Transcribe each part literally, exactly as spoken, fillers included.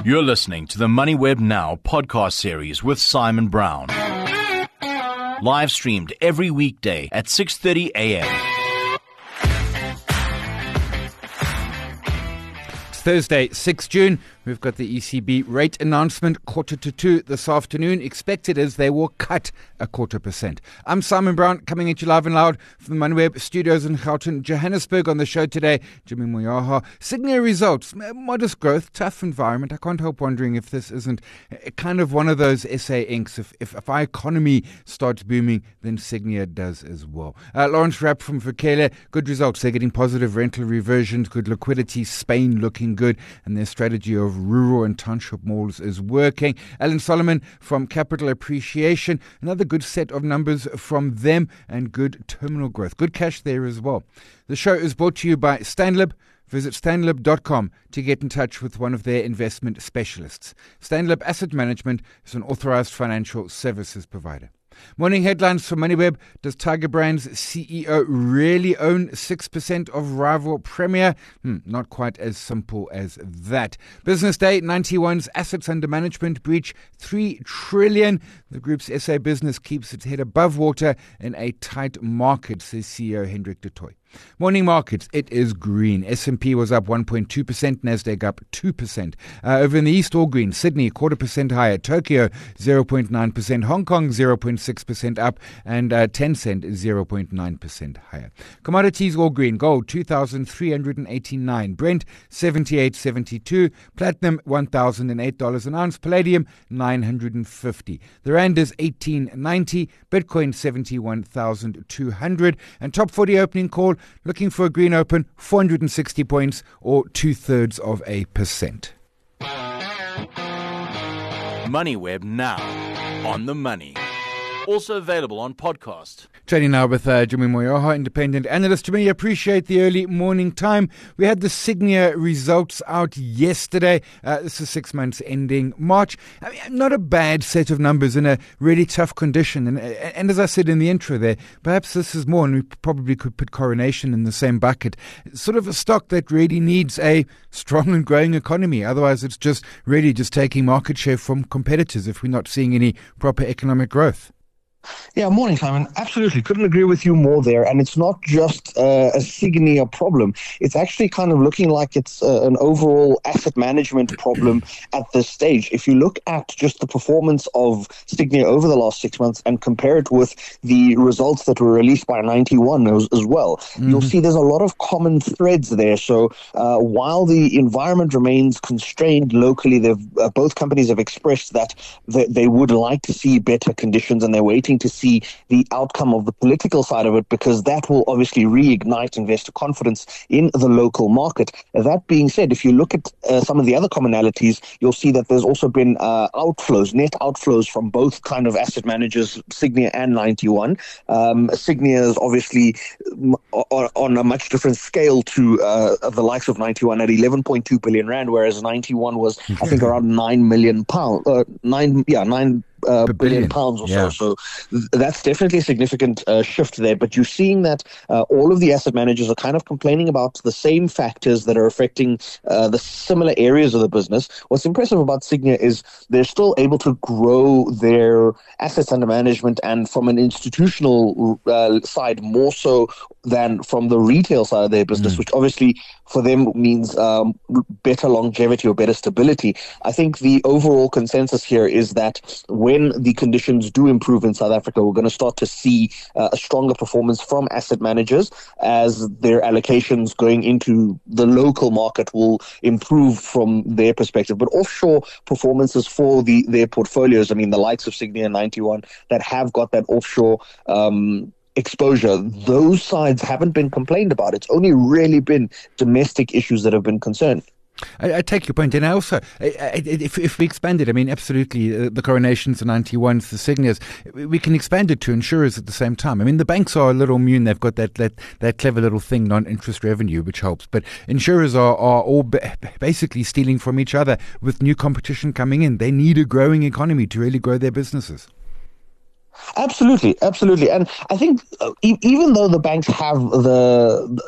You're listening to the MoneyWeb Now podcast series with Simon Brown. Live streamed every weekday at six thirty a.m. It's Thursday, sixth of June. We've got the E C B rate announcement quarter to two this afternoon. Expected as they will cut a quarter percent. I'm Simon Brown, coming at you live and loud from the MoneyWeb studios in Gauteng, Johannesburg. On the show today, Jimmy Moyaha. Signia results, modest growth, tough environment. I can't help wondering if this isn't kind of one of those S A inks. If, if, if our economy starts booming, then Signia does as well. Uh, Lawrence Rapp from Vukele, good results. They're getting positive rental reversions, good liquidity, Spain looking good, and their strategy of rural and township malls is working. Alan Solomon from Capital Appreciation, another good set of numbers from them, and good terminal growth. Good cash there as well. The show is brought to you by Stanlib. Visit stanlib dot com to get in touch with one of their investment specialists. Stanlib Asset Management is an authorized financial services provider. Morning headlines from MoneyWeb. Does Tiger Brands C E O really own six percent of rival Premier? Hmm, not quite as simple as that. Business Day, ninety one's assets under management breach three trillion dollars. The group's S A business keeps its head above water in a tight market, says C E O Hendrik de Tooy. Morning markets, it is green. S and P was up one point two percent, Nasdaq up two percent. Uh, over in the East, all green. Sydney, quarter percent higher. Tokyo, zero point nine percent. Hong Kong, zero point six percent up. And uh, Tencent, zero point nine percent higher. Commodities, all green. Gold, two thousand three hundred eighty-nine. Brent, seventy-eight seventy-two. Platinum, one thousand eight dollars an ounce. Palladium, nine hundred fifty. The Rand is eighteen ninety. Bitcoin, seventy-one thousand two hundred. And top forty opening call, looking for a green open, four hundred sixty points or two-thirds of a percent. MoneyWeb Now, on the money. Also available on podcast. Trading now with uh, Jimmy Moyaha, independent analyst. Jimmy, appreciate the early morning time. We had the Signia results out yesterday. Uh, this is six months ending March. I mean, not a bad set of numbers in a really tough condition. And, and as I said in the intro there, perhaps this is more, and we probably could put Coronation in the same bucket. It's sort of a stock that really needs a strong and growing economy. Otherwise, it's just really just taking market share from competitors if we're not seeing any proper economic growth. Yeah, morning, Simon. Absolutely. Couldn't agree with you more there. And it's not just uh, a Signia problem. It's actually kind of looking like it's uh, an overall asset management problem at this stage. If you look at just the performance of Signia over the last six months and compare it with the results that were released by ninety one as, as well, mm-hmm. you'll see there's a lot of common threads there. So uh, while the environment remains constrained locally, they've, uh, both companies have expressed that they, they would like to see better conditions, and they're waiting to see the outcome of the political side of it, because that will obviously reignite investor confidence in the local market. That being said, if you look at uh, some of the other commonalities, you'll see that there's also been uh, outflows, net outflows from both kind of asset managers, Signia and ninety one. Um, Signia is obviously on, on a much different scale to uh, the likes of ninety one at eleven point two billion rand, whereas ninety one was, I think, around nine million pounds, uh, nine, yeah, nine Uh, billion. billion pounds or yeah. so. So th- that's definitely a significant uh, shift there. But you're seeing that uh, all of the asset managers are kind of complaining about the same factors that are affecting uh, the similar areas of the business. What's impressive about Signia is they're still able to grow their assets under management, and from an institutional uh, side more so than from the retail side of their business, mm. which obviously for them means um, better longevity or better stability. I think the overall consensus here is that when the conditions do improve in South Africa, we're going to start to see uh, a stronger performance from asset managers as their allocations going into the local market will improve from their perspective. But offshore performances for the their portfolios, I mean, the likes of Signia and ninety one that have got that offshore um exposure, those sides haven't been complained about. It's only really been domestic issues that have been concerned. I, I take your point, and I also, I, I, if, if we expand it, I mean, absolutely, uh, the Coronations, the ninety ones, the Signias, we can expand it to insurers at the same time. I mean, the banks are a little immune; they've got that that, that clever little thing, non-interest revenue, which helps. But insurers are, are all ba- basically stealing from each other with new competition coming in. They need a growing economy to really grow their businesses. Absolutely, absolutely. And I think uh, e- even though the banks have the, the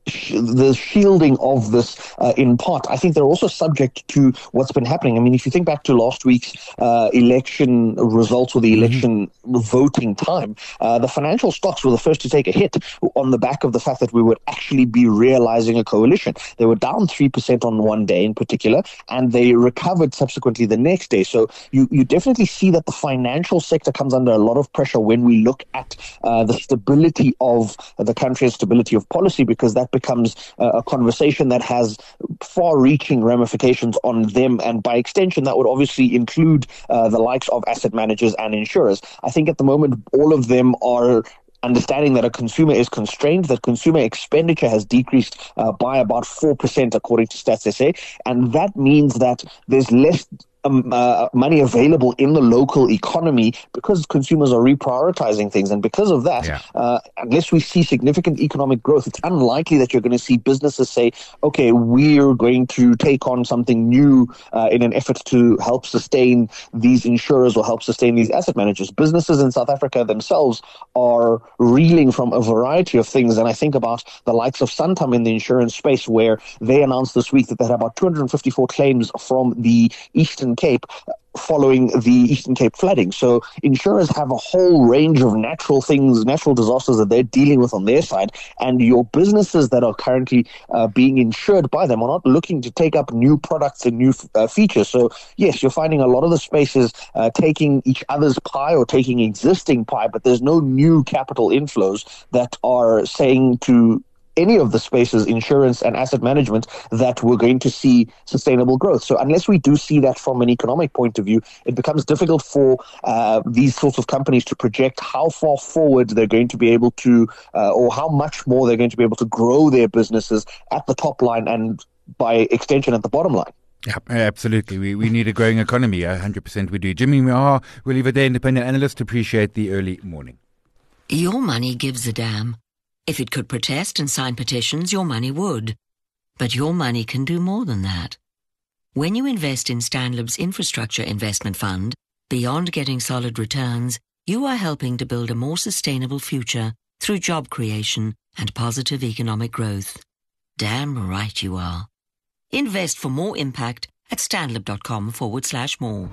the shielding of this uh, in part. I think they're also subject to what's been happening. I mean, if you think back to last week's uh, election results or the election mm-hmm. voting time, uh, the financial stocks were the first to take a hit on the back of the fact that we would actually be realizing a coalition. They were down three percent on one day in particular, and they recovered subsequently the next day. So you, you definitely see that the financial sector comes under a lot of pressure when we look at uh, the stability of the country and stability of policy, because that becomes uh, a conversation that has far-reaching ramifications on them, and by extension that would obviously include uh, the likes of asset managers and insurers. I think at the moment all of them are understanding that a consumer is constrained, that consumer expenditure has decreased uh, by about four percent according to Stats S A, and that means that there's less Um, uh, money available in the local economy because consumers are reprioritizing things. And because of that, yeah. uh, unless we see significant economic growth, it's unlikely that you're going to see businesses say, okay, we're going to take on something new uh, in an effort to help sustain these insurers or help sustain these asset managers. Businesses in South Africa themselves are reeling from a variety of things. And I think about the likes of Santam in the insurance space, where they announced this week that they had about two hundred fifty-four claims from the Eastern Cape following the Eastern Cape flooding. So insurers have a whole range of natural things, natural disasters that they're dealing with on their side, and your businesses that are currently uh, being insured by them are not looking to take up new products and new uh, features. So yes, you're finding a lot of the spaces uh, taking each other's pie or taking existing pie, but there's no new capital inflows that are saying to any of the spaces, insurance and asset management, that we're going to see sustainable growth. So unless we do see that from an economic point of view, it becomes difficult for uh, these sorts of companies to project how far forward they're going to be able to, uh, or how much more they're going to be able to grow their businesses at the top line and by extension at the bottom line. Yeah, absolutely. We we need a growing economy. one hundred percent we do. Jimmy Mahar, we'll leave it there, independent analyst. Appreciate the early morning. Your money gives a damn. If it could protest and sign petitions, your money would. But your money can do more than that. When you invest in Stanlib's Infrastructure Investment Fund, beyond getting solid returns, you are helping to build a more sustainable future through job creation and positive economic growth. Damn right you are. Invest for more impact at stanlib.com forward slash more.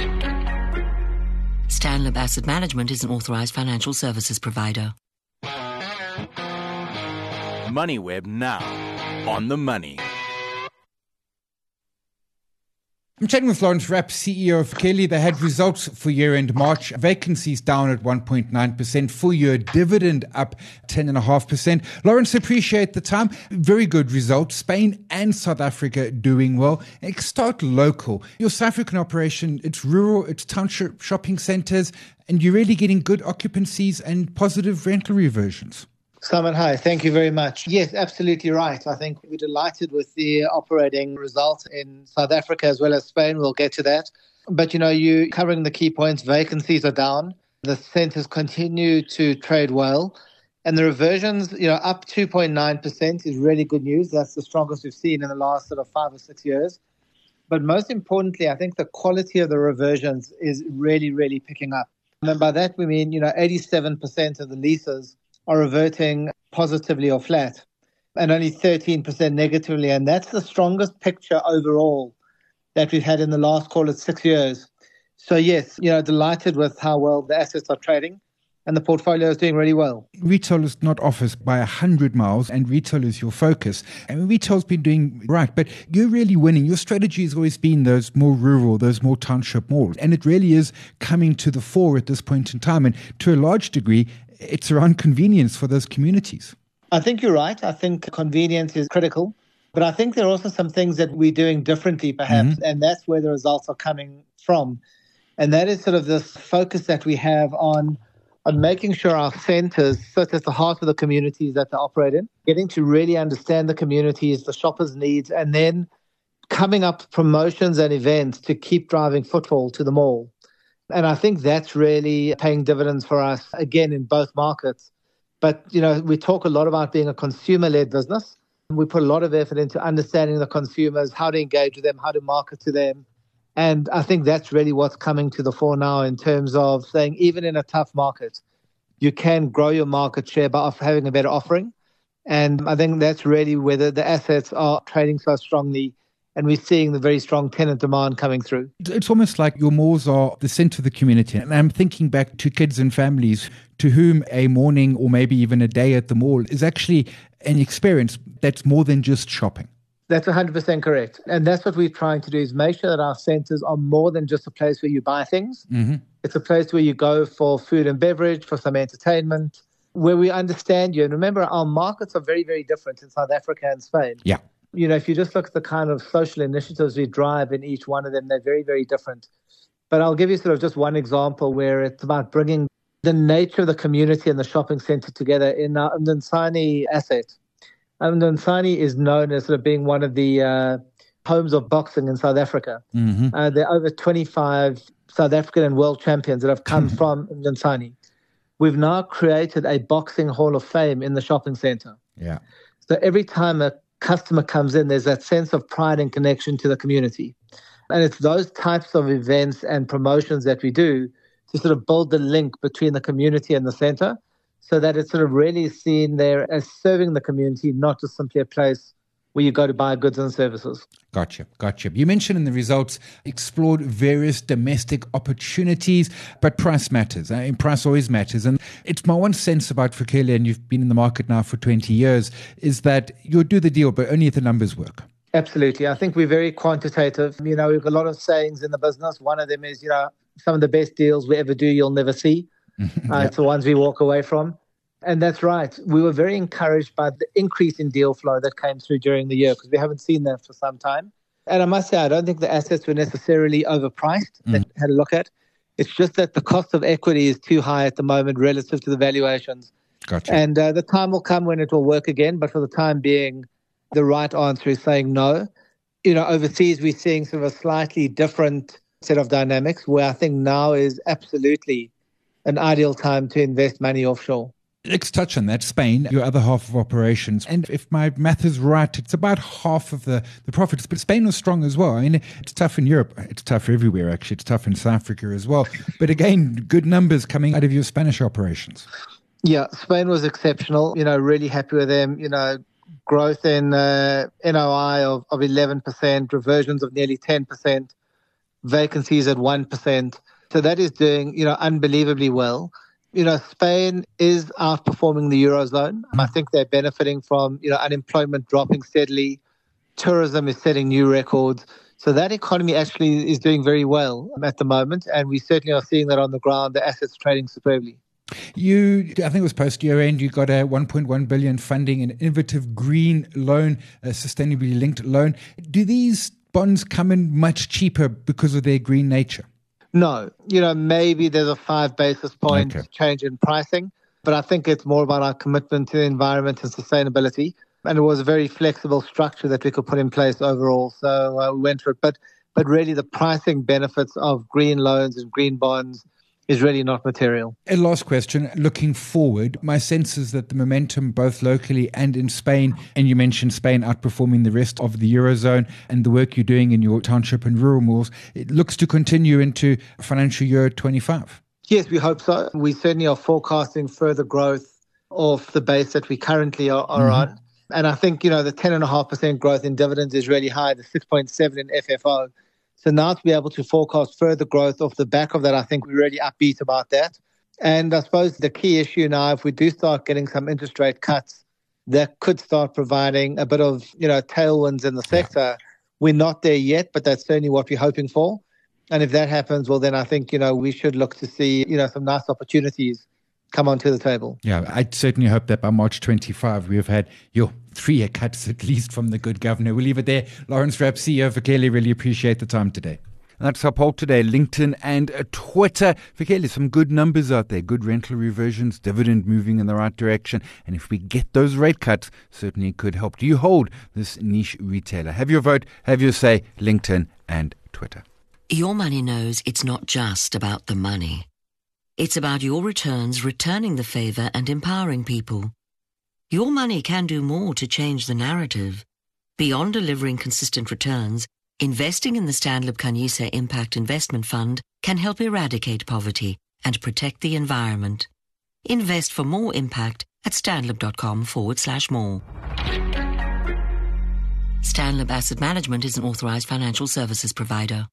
Stanlib Asset Management is an authorized financial services provider. MoneyWeb now, on the money. I'm chatting with Lawrence Rapp, C E O of Kelly. They had results for year-end March. Vacancies down at one point nine percent. Full-year dividend up ten point five percent. Lawrence, appreciate the time. Very good results. Spain and South Africa doing well. Let's start local. Your South African operation, it's rural, it's township shopping centres, and you're really getting good occupancies and positive rental reversions. Simon, hi. Thank you very much. Yes, absolutely right. I think we're delighted with the operating result in South Africa as well as Spain. We'll get to that. But, you know, you covering the key points. Vacancies are down. The centres continue to trade well. And the reversions, you know, up two point nine percent is really good news. That's the strongest we've seen in the last sort of five or six years. But most importantly, I think the quality of the reversions is really, really picking up. And by that, we mean, you know, eighty-seven percent of the leases are reverting positively or flat, and only thirteen percent negatively. And that's the strongest picture overall that we've had in the last, call it, six years. So yes, you know, delighted with how well the assets are trading, and the portfolio is doing really well. Retail is not office by a hundred miles, and retail is your focus. I mean, retail's been doing right, but you're really winning. Your strategy has always been those more rural, those more township malls, and it really is coming to the fore at this point in time. And to a large degree, it's around convenience for those communities. I think you're right. I think convenience is critical. But I think there are also some things that we're doing differently, perhaps, mm-hmm. and that's where the results are coming from. And that is sort of this focus that we have on, on making sure our centres sit at the heart of the communities that they operate in, getting to really understand the communities, the shoppers' needs, and then coming up with promotions and events to keep driving footfall to the mall. And I think that's really paying dividends for us, again, in both markets. But, you know, we talk a lot about being a consumer-led business. We put a lot of effort into understanding the consumers, how to engage with them, how to market to them. And I think that's really what's coming to the fore now in terms of saying, even in a tough market, you can grow your market share by having a better offering. And I think that's really where the, the assets are trading so strongly, and we're seeing the very strong tenant demand coming through. It's almost like your malls are the centre of the community. And I'm thinking back to kids and families to whom a morning or maybe even a day at the mall is actually an experience that's more than just shopping. That's one hundred percent correct. And that's what we're trying to do, is make sure that our centres are more than just a place where you buy things. Mm-hmm. It's a place where you go for food and beverage, for some entertainment, where we understand you. And remember, our markets are very, very different in South Africa and Spain. Yeah. You know, if you just look at the kind of social initiatives we drive in each one of them, they're very, very different. But I'll give you sort of just one example where it's about bringing the nature of the community and the shopping centre together in our Mdantsane asset. Mdantsane is known as sort of being one of the uh, homes of boxing in South Africa. Mm-hmm. Uh, there are over twenty-five South African and world champions that have come from Mdantsane. We've now created a boxing hall of fame in the shopping centre. Yeah. So every time a customer comes in, there's that sense of pride and connection to the community. And it's those types of events and promotions that we do to sort of build the link between the community and the centre, so that it's sort of really seen there as serving the community, not just simply a place where you go to buy goods and services. Gotcha, gotcha. You mentioned in the results, explored various domestic opportunities, but price matters. I mean, price always matters. And it's my one sense about Fikile, and you've been in the market now for twenty years, is that you'll do the deal, but only if the numbers work. Absolutely. I think we're very quantitative. You know, we've got a lot of sayings in the business. One of them is, you know, some of the best deals we ever do, you'll never see. uh, Yep. It's the ones we walk away from. And that's right. We were very encouraged by the increase in deal flow that came through during the year, because we haven't seen that for some time. And I must say, I don't think the assets were necessarily overpriced that Mm. we had a look at. It's just that the cost of equity is too high at the moment relative to the valuations. Gotcha. And uh, the time will come when it will work again. But for the time being, the right answer is saying no. You know, overseas, we're seeing sort of a slightly different set of dynamics, where I think now is absolutely an ideal time to invest money offshore. Let's touch on that. Spain, your other half of operations. And if my math is right, it's about half of the, the profits. But Spain was strong as well. I mean, it's tough in Europe. It's tough everywhere, actually. It's tough in South Africa as well. But again, good numbers coming out of your Spanish operations. Yeah, Spain was exceptional. You know, really happy with them. You know, growth in uh, N O I of, of eleven percent, reversions of nearly ten percent, vacancies at one percent. So that is doing, you know, unbelievably well. You know, Spain is outperforming the Eurozone. I think they're benefiting from, you know, unemployment dropping steadily. Tourism is setting new records. So that economy actually is doing very well at the moment. And we certainly are seeing that on the ground, the assets trading superbly. You, I think it was post-year end, you got a one point one billion funding, an innovative green loan, a sustainably linked loan. Do these bonds come in much cheaper because of their green nature? No, you know, maybe there's a five basis point Okay. change in pricing, but I think it's more about our commitment to the environment and sustainability. And it was a very flexible structure that we could put in place overall. So uh, we went for it. But, but really the pricing benefits of green loans and green bonds is really not material. A last question, looking forward, my sense is that the momentum both locally and in Spain, and you mentioned Spain outperforming the rest of the Eurozone, and the work you're doing in your township and rural malls, it looks to continue into financial year twenty-five. Yes, we hope so. We certainly are forecasting further growth off the base that we currently are, are Mm-hmm. on. And I think, you know, the ten point five percent growth in dividends is really high, the six point seven in F F O. So now to be able to forecast further growth off the back of that, I think we're really upbeat about that. And I suppose the key issue now, if we do start getting some interest rate cuts, that could start providing a bit of, you know, tailwinds in the sector. Yeah. We're not there yet, but that's certainly what we're hoping for. And if that happens, well, then I think, you know, we should look to see, you know, some nice opportunities come onto the table. Yeah, I certainly hope that by March twenty-five, we've had your three cuts at least from the good governor. We'll leave it there. Lawrence Rapp, C E O for Fikile, really appreciate the time today. And that's our poll today, LinkedIn and uh, Twitter. Fikile, some good numbers out there, good rental reversions, dividend moving in the right direction. And if we get those rate cuts, certainly it could help. Do you hold this niche retailer? Have your vote, have your say, LinkedIn and Twitter. Your money knows it's not just about the money. It's about your returns returning the favor and empowering people. Your money can do more to change the narrative. Beyond delivering consistent returns, investing in the Stanlib Khanyisa Impact Investment Fund can help eradicate poverty and protect the environment. Invest for more impact at stanlib.com forward slash more. Stanlib Asset Management is an authorized financial services provider.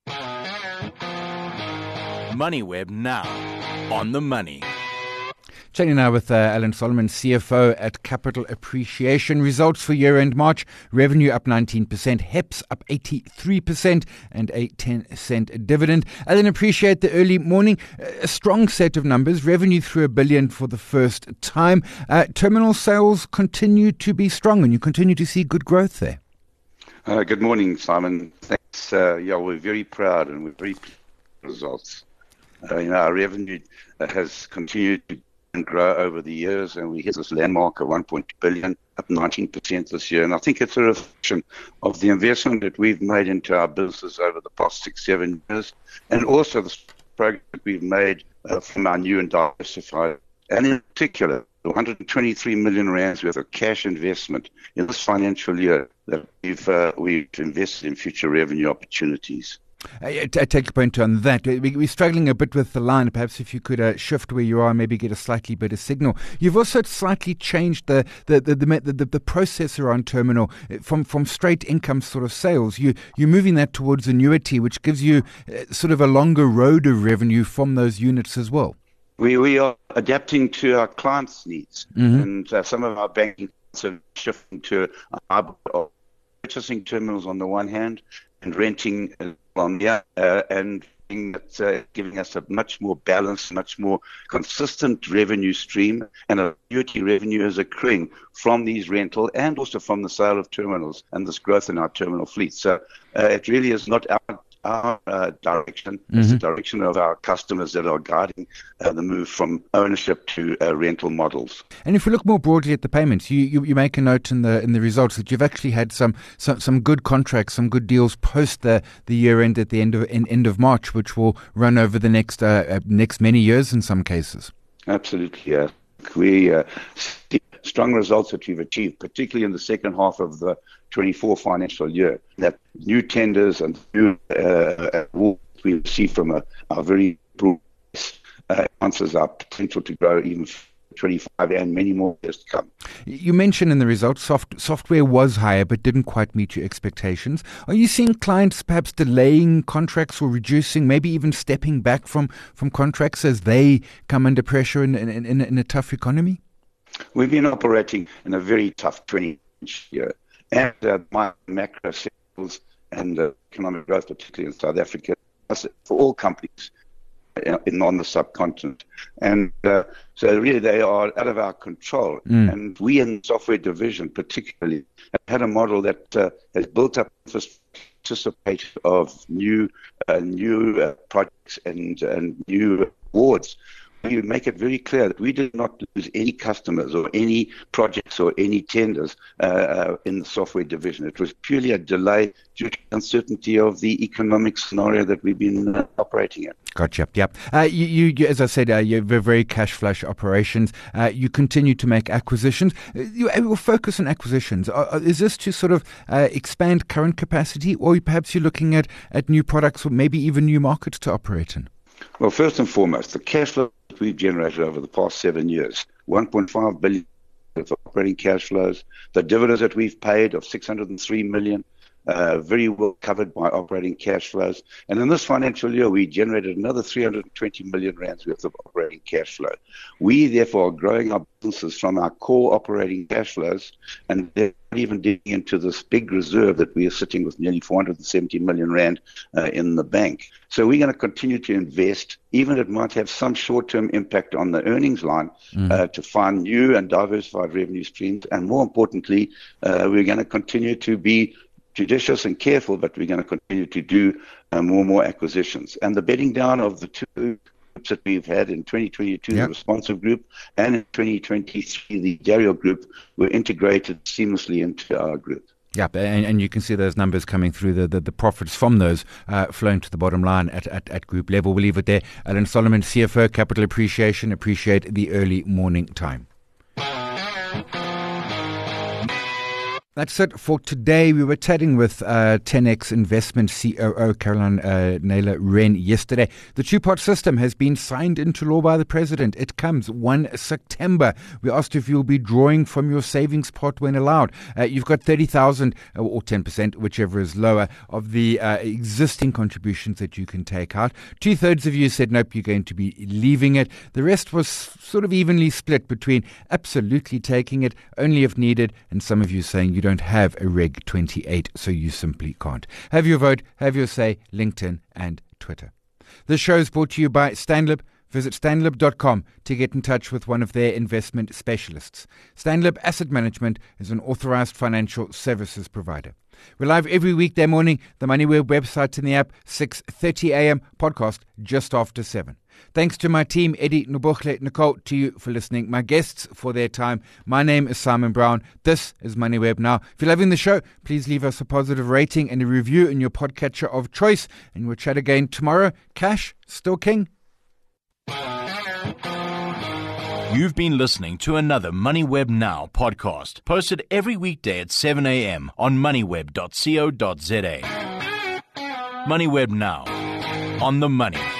MoneyWeb now, on the money. Chatting now with uh, Alan Solomon, C F O at Capital Appreciation. Results for year-end March, revenue up nineteen percent, H E P S up eighty-three percent and a ten cent dividend. Alan, appreciate the early morning. A strong set of numbers, revenue through a billion for the first time. Uh, terminal sales continue to be strong and you continue to see good growth there. Uh, good morning, Simon. Thanks. Uh, yeah, we're very proud and we're very pleased with the results. Uh, you know, our revenue uh, has continued to grow over the years, and we hit this landmark of one point two billion, up nineteen percent this year. And I think it's a reflection of the investment that we've made into our business over the past six, seven years, and also the progress that we've made uh, from our new and diversified, and in particular, one hundred twenty-three million rands worth of cash investment in this financial year that we've uh, we've invested in future revenue opportunities. I, I take your point on that. We, we're struggling a bit with the line. Perhaps if you could uh, shift where you are and maybe get a slightly better signal. You've also slightly changed the the the, the, the, the process around terminal from, from straight income sort of sales. You, you're moving that towards annuity, which gives you uh, sort of a longer road of revenue from those units as well. We we are adapting to our clients' needs, mm-hmm. and uh, some of our banking are shifting to uh, purchasing terminals on the one hand and renting on the other, uh, and that's uh, giving us a much more balanced, much more consistent revenue stream, and annuity revenue is accruing from these rental and also from the sale of terminals and this growth in our terminal fleet. So uh, it really is not our our uh, direction. Mm-hmm. It's the direction of our customers that are guiding uh, the move from ownership to uh, rental models. And if we look more broadly at the payments, you, you, you make a note in the in the results that you've actually had some some, some good contracts, some good deals post the, the year end at the end of in, end of March, which will run over the next uh, next many years in some cases. Absolutely, yeah. We uh, see strong results that we've achieved, particularly in the second half of the twenty-four financial year. That new tenders and new uh, awards we receive from a, a very broad uh, answers our potential to grow even twenty-five and many more years to come. You mentioned in the results soft, software was higher but didn't quite meet your expectations. Are you seeing clients perhaps delaying contracts or reducing, maybe even stepping back from, from contracts as they come under pressure in, in, in, in a tough economy? We've been operating in a very tough twenty year, and uh, my macro sales and uh, economic growth, particularly in South Africa, for all companies in, on the subcontinent. And uh, so really they are out of our control. Mm. And we in the software division particularly have had a model that uh, has built up anticipation of new uh, new uh, projects and, and new awards. We make it very clear that we did not lose any customers or any projects or any tenders uh, uh, in the software division. It was purely a delay due to uncertainty of the economic scenario that we've been uh, operating in. Gotcha. Yep. Uh, you, you, you, as I said, uh, you're very cash flush operations. Uh, you continue to make acquisitions. You will focus on acquisitions. Uh, is this to sort of uh, expand current capacity, or perhaps you're looking at, at new products or maybe even new markets to operate in? Well, first and foremost, the cash flow that we've generated over the past seven years, one point five billion dollars of operating cash flows, the dividends that we've paid of six hundred three million dollars, uh, very well covered by operating cash flows. And in this financial year, we generated another three hundred twenty million rands worth of operating cash flow. We, therefore, are growing our businesses from our core operating cash flows, and they're not even digging into this big reserve that we are sitting with nearly four hundred seventy million rand uh, in the bank. So we're going to continue to invest, even if it might have some short-term impact on the earnings line, mm. uh, to find new and diversified revenue streams. And more importantly, uh, we're going to continue to be judicious and careful, but we're going to continue to do uh, more and more acquisitions. And the bedding down of the two groups that we've had in twenty twenty-two, yep. the Responsive Group, and in twenty twenty-three, the Dario Group, were integrated seamlessly into our group. Yeah, and, and you can see those numbers coming through, the, the, the profits from those uh, flowing to the bottom line at, at, at group level. We'll leave it there. Alan Solomon, C F O, Capital Appreciation. Appreciate the early morning time. That's it for today. We were chatting with uh, ten X Investment C O O Caroline uh, Naylor-Wren yesterday. The two-part system has been signed into law by the President. It comes first September. We asked if you'll be drawing from your savings pot when allowed. Uh, you've got thirty thousand or ten percent, whichever is lower, of the uh, existing contributions that you can take out. Two-thirds of you said, nope, you're going to be leaving it. The rest was sort of evenly split between absolutely taking it, only if needed, and some of you saying you don't have a Reg twenty-eight, so you simply can't. Have your vote, have your say, LinkedIn and Twitter. This show is brought to you by Stanlib. Visit stanlib dot com to get in touch with one of their investment specialists. Stanlib Asset Management is an authorized financial services provider. We're live every weekday morning, the MoneyWeb website and the app, six thirty a.m., podcast just after seven. Thanks to my team, Eddie, Nobochle, Nicole, to you for listening, my guests for their time. My name is Simon Brown. This is MoneyWeb Now. If you're loving the show, please leave us a positive rating and a review in your podcatcher of choice. And we'll chat again tomorrow. Cash, still king? You've been listening to another MoneyWeb Now podcast, posted every weekday at seven a.m. on moneyweb dot co dot za. MoneyWeb Now, on the money.